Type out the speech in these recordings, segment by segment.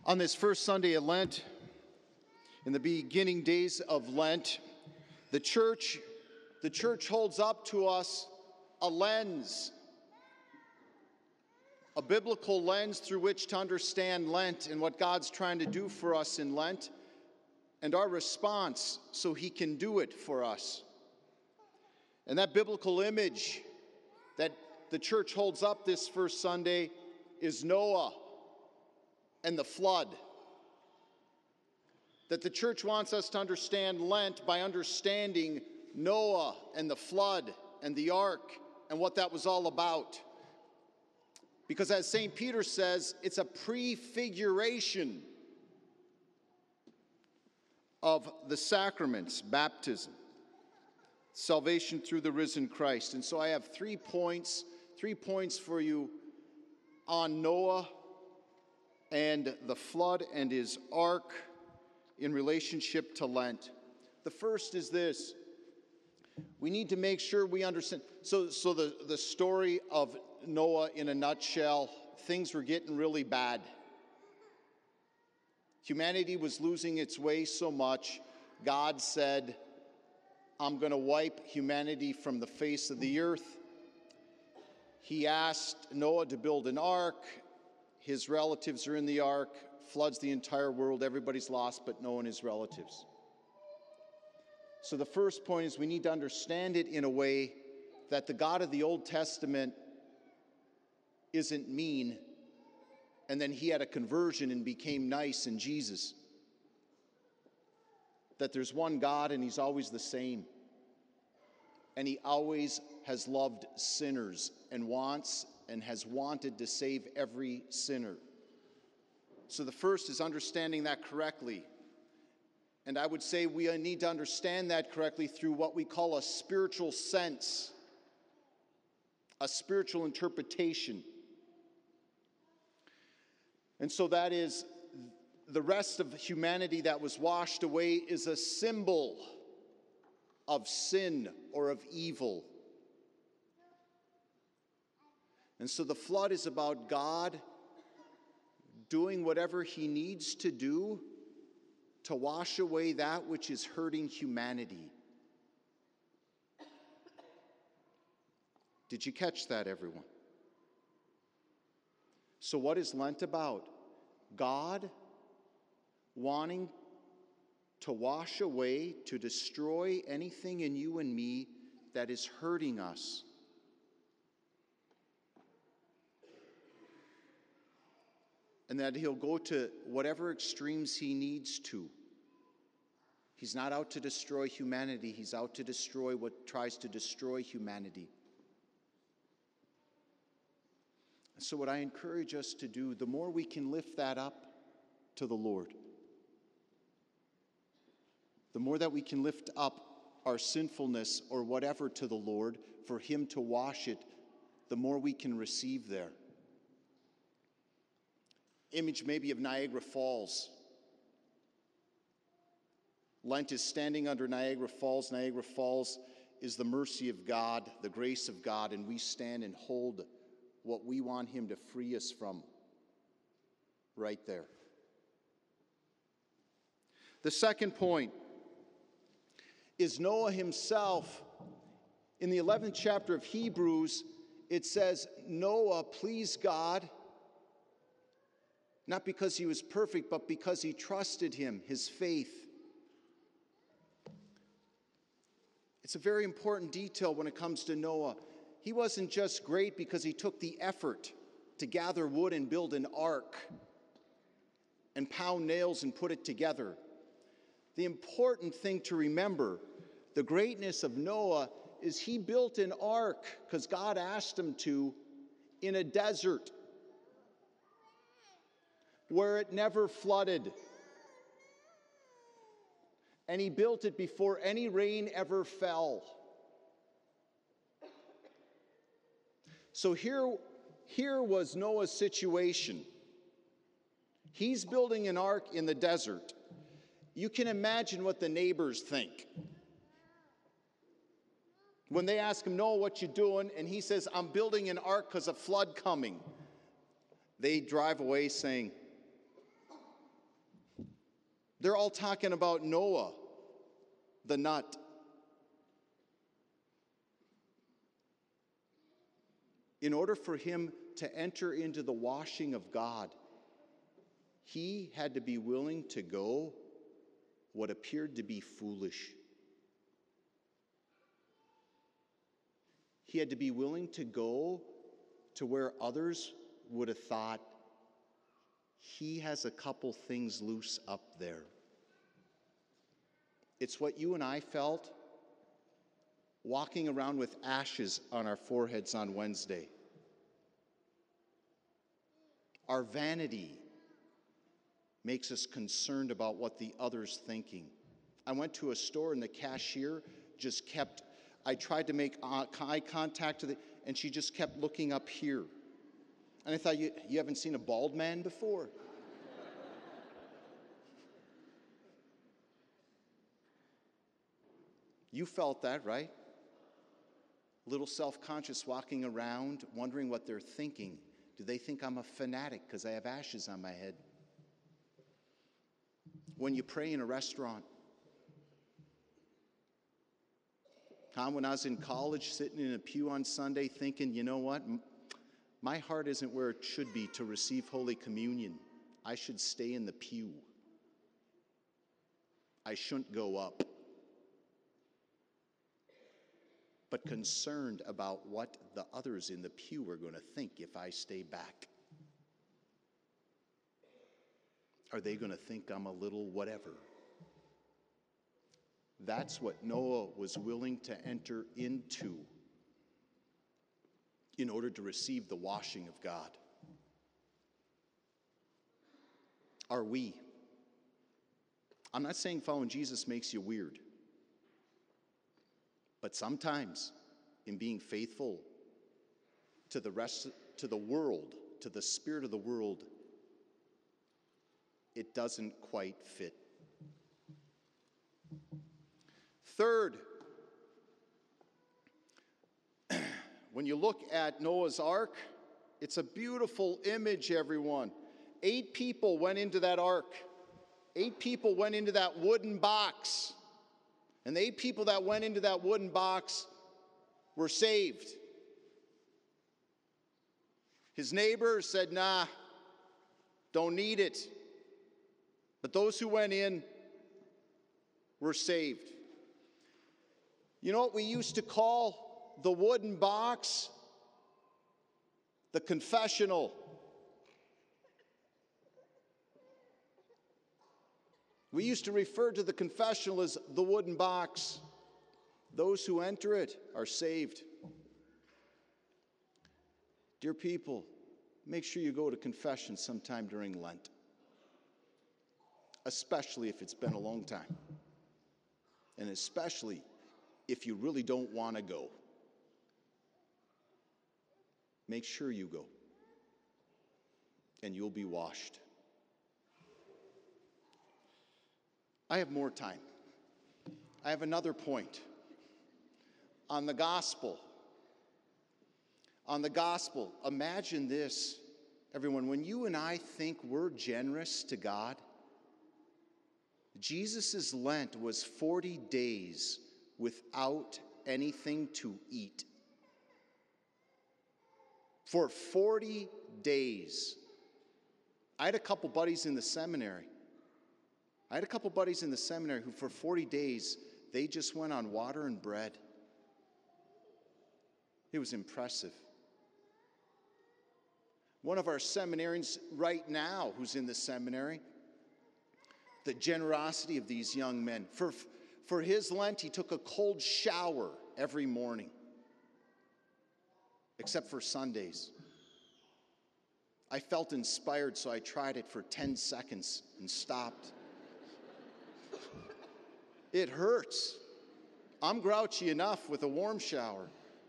On this first Sunday of Lent, in the beginning days of Lent, the church holds up to us a lens, a biblical lens through which to understand Lent and what God's trying to do for us in Lent, and our response so He can do it for us. And that biblical image that the church holds up this first Sunday is Noah and the flood. That the church wants us to understand Lent by understanding Noah and the flood and the ark and what that was all about. Because as St. Peter says, it's a prefiguration of the sacraments, baptism, salvation through the risen Christ. And so I have 3 points for you on Noah and the flood and his ark in relationship to Lent. The first is this. We need to make sure we understand. So the story of Noah in a nutshell, things were getting really bad. Humanity was losing its way so much, God said, I'm going to wipe humanity from the face of the earth. He asked Noah to build an ark. His relatives are in the ark, floods the entire world, everybody's lost but Noah and his relatives. So the first point is we need to understand it in a way that the God of the Old Testament isn't mean, and then he had a conversion and became nice in Jesus. That there's one God and he's always the same. And he always has loved sinners and wants and has wanted to save every sinner. So the first is understanding that correctly. And I would say we need to understand that correctly through what we call a spiritual sense, a spiritual interpretation. And so that is the rest of humanity that was washed away is a symbol of sin or of evil. And so the flood is about God doing whatever he needs to do to wash away that which is hurting humanity. Did you catch that, everyone? So what is Lent about? God wanting to wash away, to destroy anything in you and me that is hurting us. And that he'll go to whatever extremes he needs to. He's not out to destroy humanity. He's out to destroy what tries to destroy humanity. So what I encourage us to do, the more we can lift that up to the Lord, the more that we can lift up our sinfulness or whatever to the Lord for him to wash it, the more we can receive there. Image maybe of Niagara Falls. Lent is standing under Niagara Falls. Niagara Falls is the mercy of God, the grace of God, and we stand and hold what we want him to free us from right there. The second point is Noah himself. In the 11th chapter of Hebrews, it says, Noah pleased God, not because he was perfect, but because he trusted him, his faith. It's a very important detail when it comes to Noah. He wasn't just great because he took the effort to gather wood and build an ark and pound nails and put it together. The important thing to remember, the greatness of Noah, is he built an ark because God asked him to in a desert where it never flooded. And he built it before any rain ever fell. So here was Noah's situation. He's building an ark in the desert. You can imagine what the neighbors think. When they ask him, Noah, what you doing? And he says, I'm building an ark because of flood coming. They drive away saying, They're all talking about Noah, the nut. In order for him to enter into the washing of God, he had to be willing to go what appeared to be foolish. He had to be willing to go to where others would have thought, he has a couple things loose up there. It's what you and I felt walking around with ashes on our foreheads on Wednesday. Our vanity makes us concerned about what the other's thinking. I went to a store and the cashier just kept, I tried to make eye contact with it, and she just kept looking up here. And I thought, you haven't seen a bald man before? You felt that, right? A little self-conscious, walking around, wondering what they're thinking. Do they think I'm a fanatic because I have ashes on my head? When you pray in a restaurant. When I was in college, sitting in a pew on Sunday thinking, you know what? My heart isn't where it should be to receive Holy Communion. I should stay in the pew. I shouldn't go up. But concerned about what the others in the pew are going to think if I stay back. Are they going to think I'm a little whatever? That's what Noah was willing to enter into in order to receive the washing of God. Are we? I'm not saying following Jesus makes you weird. But sometimes, in being faithful to the world, to the spirit of the world, it doesn't quite fit. Third, when you look at Noah's Ark, it's a beautiful image, everyone. 8 people went into that ark. 8 people went into that wooden box. And the 8 people that went into that wooden box were saved. His neighbor said, nah, don't need it. But those who went in were saved. You know what we used to call the wooden box? The confessional. We used to refer to the confessional as the wooden box. Those who enter it are saved. Dear people, make sure you go to confession sometime during Lent, especially if it's been a long time, and especially if you really don't want to go. Make sure you go, and you'll be washed. I have more time. I have another point on the gospel. On the gospel, imagine this, everyone. When you and I think we're generous to God, Jesus' Lent was 40 days without anything to eat. For 40 days. I had a couple buddies in the seminary. Who for 40 days, they just went on water and bread. It was impressive. One of our seminarians right now who's in the seminary, the generosity of these young men. For his Lent, he took a cold shower every morning, except for Sundays. I felt inspired, so I tried it for 10 seconds and stopped. It hurts. I'm grouchy enough with a warm shower.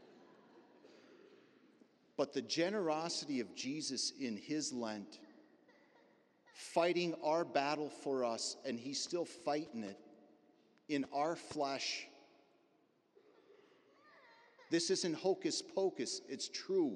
But the generosity of Jesus in his Lent, fighting our battle for us, and he's still fighting it in our flesh. This isn't hocus pocus, it's true.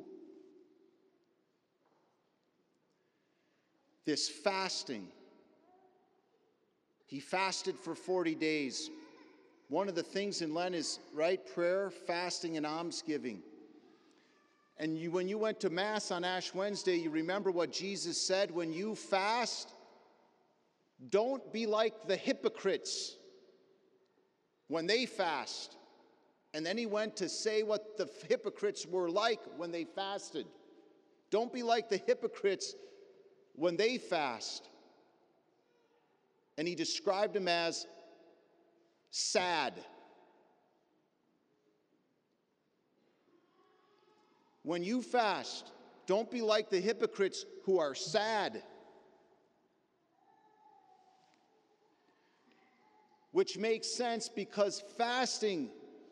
This fasting He fasted for 40 days. One of the things in Lent is, right, prayer, fasting, and almsgiving. And when you went to Mass on Ash Wednesday, you remember what Jesus said: when you fast, don't be like the hypocrites when they fast. And then he went to say what the hypocrites were like when they fasted. Don't be like the hypocrites when they fast. And he described them as sad. When you fast, don't be like the hypocrites who are sad. Which makes sense because fasting,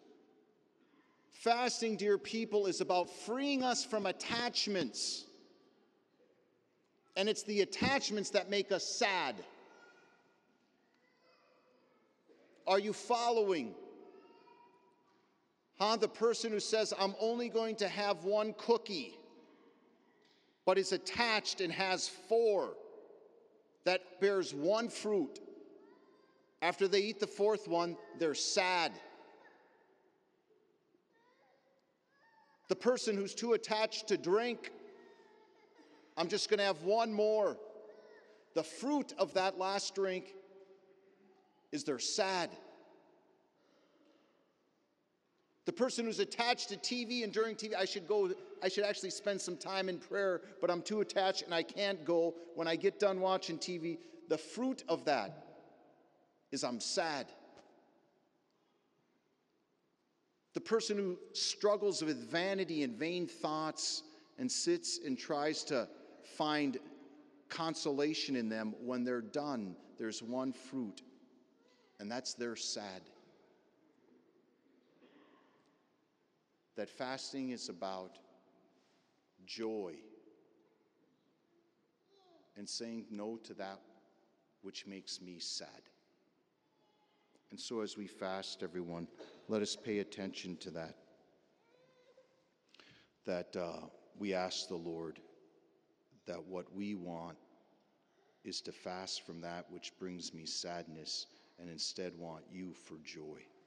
dear people, is about freeing us from attachments. And it's the attachments that make us sad. Are you following? The person who says, I'm only going to have one cookie, but is attached and has 4 that bears one fruit. After they eat the 4th one, they're sad. The person who's too attached to drink, I'm just going to have one more. The fruit of that last drink is they're sad. The person who's attached to TV, and during TV, I should actually spend some time in prayer, but I'm too attached and I can't go. When I get done watching TV, the fruit of that is I'm sad. The person who struggles with vanity and vain thoughts and sits and tries to find consolation in them, when they're done, there's one fruit, and that's they're sad. That fasting is about joy and saying no to that which makes me sad. And so as we fast, everyone, let us pay attention to that. That we ask the Lord that what we want is to fast from that which brings me sadness and instead want you for joy.